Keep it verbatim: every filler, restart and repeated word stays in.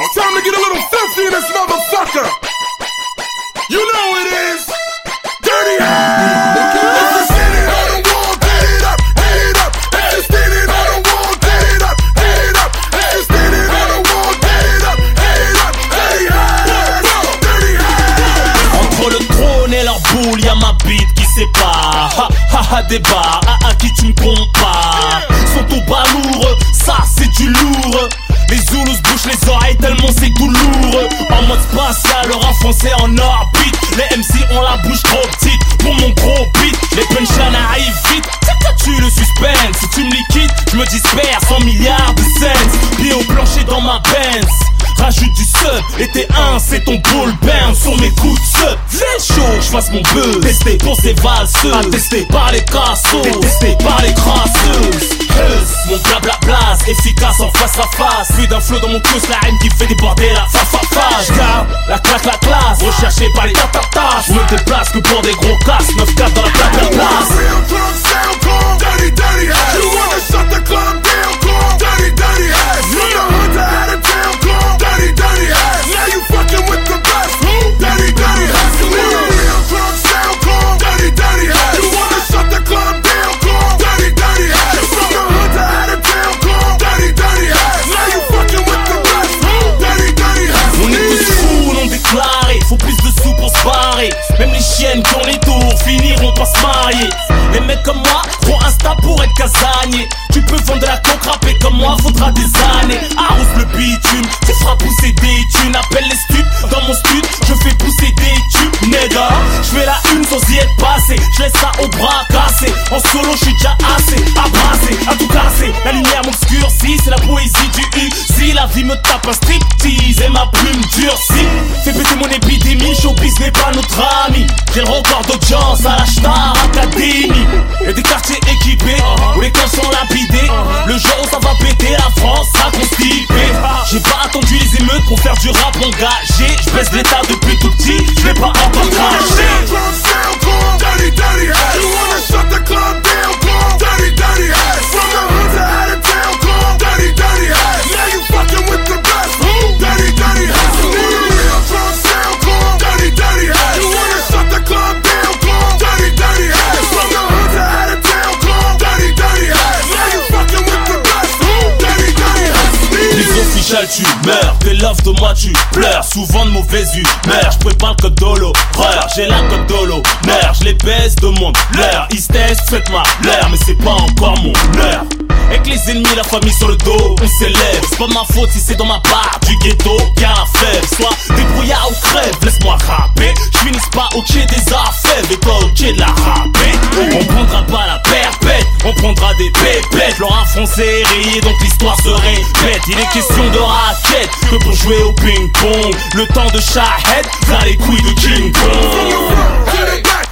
time to get a little filthy in this motherfucker. You know it is Dirty Hands. If you're standing on the wall, get it up, get it up. If you're standing on the wall, get it up, get it up. If you're standing on the wall, get it up, get it up. Dirty Hands, Dirty Hands. Entre le trône et leur boule, y'a ma bite qui sépare. Ha ha ha débat, à, à qui tu me compares. Sont au bas lourd, ça c'est du lourd. Les Zoulous se bouchent les oreilles tellement c'est tout lourd. En mode spatial, le rap français en orbite. Les M C ont la bouche trop petite pour mon gros beat. Les punchlines arrivent vite, tu le suspense. Si tu me liquides, je me disperse en milliards de cents. Pieds au plancher dans ma Benz. Rajoute du sub, et t'es un, c'est ton bull bang sur mes coups de sub. Fais chaud, j'fasse mon buzz. Testé pour ces valseuses, attesté par les cassos, détesté par les crasseuses. Huzz, mon blabla blase, efficace en face à face. Plus d'un flow dans mon cus, la rime qui fait déborder la fa fa fa. J'garde la claque la classe, recherché par les tatatas. J'me déplace que pour des gros casses, neuf quatre dans la plaque la place. Real drunk sound call, dirty, dirty hands. You wanna shut the club down, call, dirty, dirty hands. From the hood to out of town, call, dirty, dirty hands. Now you fucking with the best, dirty, dirty hands. You want a real drunk sound call, dirty, dirty hands. You wanna shut the club down, call, dirty, dirty hands. From the hood to out of town, call, dirty, dirty hands. Now you fucking with the best, dirty, dirty hands. On est tous fous, non déclarés. Faut plus de sous pour se barrer. Même les chiennes qui ont les tours finiront par se marier. Les mecs comme moi, trop insta pour être casanier. Tu peux vendre de la coke, rapper comme moi, faudra des années. Arrose le bitume, tu feras pousser des thunes. Appelle les studs, dans mon stud, je fais pousser des tubes, nègre. Je fais la une sans y être passé, je laisse ça au bras cassé. En solo, je suis déjà assez, abrasé, à tout casser. La lumière m'obscurcit, c'est la poésie du U. Si la vie me tape un striptease et ma plume durcit. Fais péter mon épidémie, showbiz n'est pas notre ami. J'ai le record d'audience à la Star Academy. Et des quartiers équipés, où les camps sont lapidés. Le jour où ça va péter, la France sera constipée. J'ai pas attendu les émeutes pour faire du rap engagé. Je baisse l'état depuis tout petit, je l'ai pas encore craché. Dirty, dirty hands. You wanna shut the club down, call, dirty, dirty hands. From the hood to out of town, call, dirty, dirty hands. Now you fucking with the best, dirty, dirty hands. You want a real drunk sound, call, dirty, dirty hands. You wanna shut the club down, call, dirty, dirty hands. From the hood to out of town, call, dirty, dirty hands. Now you fucking with the best, dirty, dirty hands. Les officiels tu meurs, tes love de moi tu pleures. Souvent de mauvaise humeur, je prépare le code de l'horreur. J'ai la code de l'honneur, je les baisse de mon leur. Ils se testent, faites-moi l'heure, mais c'est pas encore mon heure. Avec les ennemis, la famille sur le dos, on s'élève. C'est pas ma faute si c'est dans ma part du ghetto qu'il y a un faible. Soit débrouillard ou crève, laisse-moi rapper. J'finis pas au pied des affaires, et toi au pied de la râpée. On prendra pas la perpète, on prendra des pépettes. Le rap français est rayé, donc l'histoire se répète. Il est question de raquette, que pour jouer au ping-pong. Le temps de Shahed, là les couilles de King Kong. Get it back,